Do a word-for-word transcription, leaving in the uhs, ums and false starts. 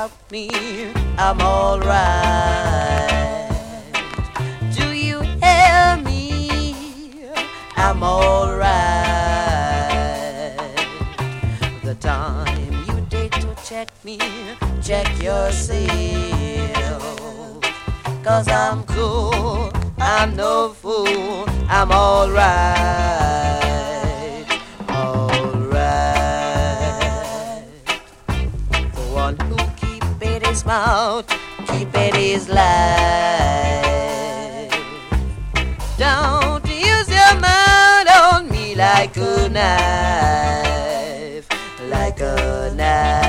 about me, I'm alright. Do you hear me? I'm alright. The time you did to check me, check yourself. 'Cause I'm cool, I'm no fool, I'm alright, alright. The one who keep it his mouth, keep it his life. Don't use your mind on me like a knife, like a knife.